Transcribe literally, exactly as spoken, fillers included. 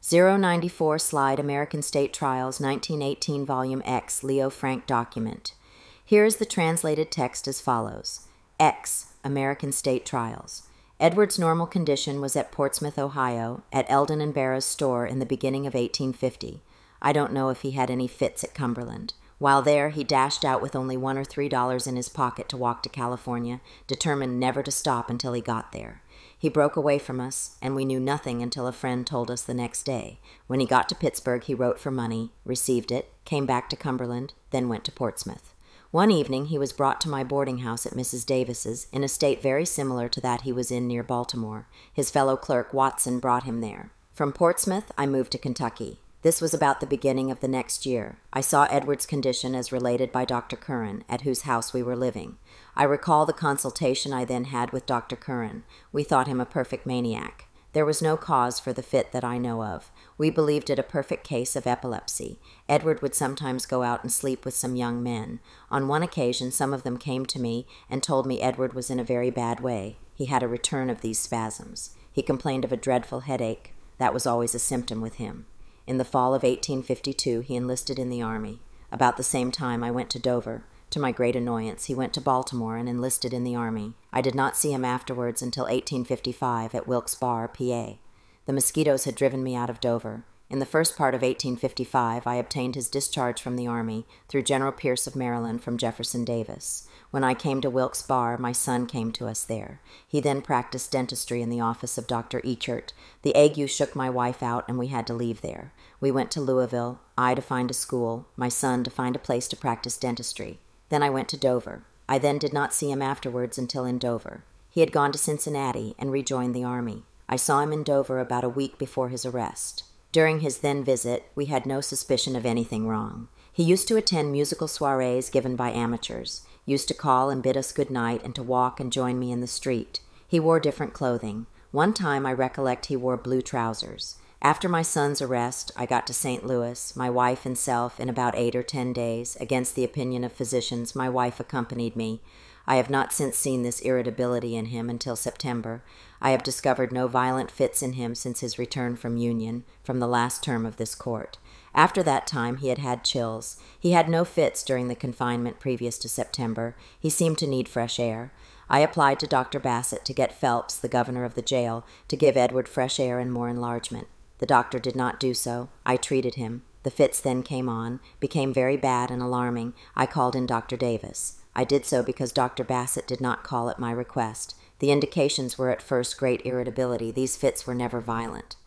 zero ninety-four Slide American State Trials nineteen eighteen Volume X Leo Frank document. Here is the translated text as follows. X. American State Trials. Edward's normal condition was at Portsmouth, Ohio, at Eldon and Barrow's store in the beginning of eighteen fifty. I don't know if he had any fits at Cumberland. While there, he dashed out with only one or three dollars in his pocket to walk to California, determined never to stop until he got there. He broke away from us, and we knew nothing until a friend told us the next day. When he got to Pittsburgh, he wrote for money, received it, came back to Cumberland, then went to Portsmouth. One evening, he was brought to my boarding house at Missus Davis's, in a state very similar to that he was in near Baltimore. His fellow clerk, Watson, brought him there. From Portsmouth, I moved to Kentucky. This was about the beginning of the next year. I saw Edward's condition as related by Doctor Curran, at whose house we were living. I recall the consultation I then had with Doctor Curran. We thought him a perfect maniac. There was no cause for the fit that I know of. We believed it a perfect case of epilepsy. Edward would sometimes go out and sleep with some young men. On one occasion, some of them came to me and told me Edward was in a very bad way. He had a return of these spasms. He complained of a dreadful headache. That was always a symptom with him. In the fall of eighteen fifty-two, he enlisted in the Army. About the same time, I went to Dover. To my great annoyance, he went to Baltimore and enlisted in the Army. I did not see him afterwards until eighteen fifty-five at Wilkes-Barre, P A The mosquitoes had driven me out of Dover. In the first part of eighteen fifty-five, I obtained his discharge from the Army through General Pierce of Maryland from Jefferson Davis. When I came to Wilkes-Barre, my son came to us there. He then practiced dentistry in the office of Doctor Eachert. The ague shook my wife out, and we had to leave there. We went to Louisville, I to find a school, my son to find a place to practice dentistry. Then I went to Dover. I then did not see him afterwards until in Dover. He had gone to Cincinnati and rejoined the Army. I saw him in Dover about a week before his arrest. During his then visit, we had no suspicion of anything wrong. He used to attend musical soirees given by amateurs, used to call and bid us good night and to walk and join me in the street. He wore different clothing. One time I recollect he wore blue trousers. After my son's arrest, I got to Saint Louis, my wife and self, in about eight or ten days. Against the opinion of physicians, my wife accompanied me. I have not since seen this irritability in him until September. I have discovered no violent fits in him since his return from Union, from the last term of this court. After that time, he had had chills. He had no fits during the confinement previous to September. He seemed to need fresh air. I applied to Doctor Bassett to get Phelps, the governor of the jail, to give Edward fresh air and more enlargement. The doctor did not do so. I treated him. The fits then came on, became very bad and alarming. I called in Doctor Davis. I did so because Doctor Bassett did not call at my request. The indications were at first great irritability. These fits were never violent.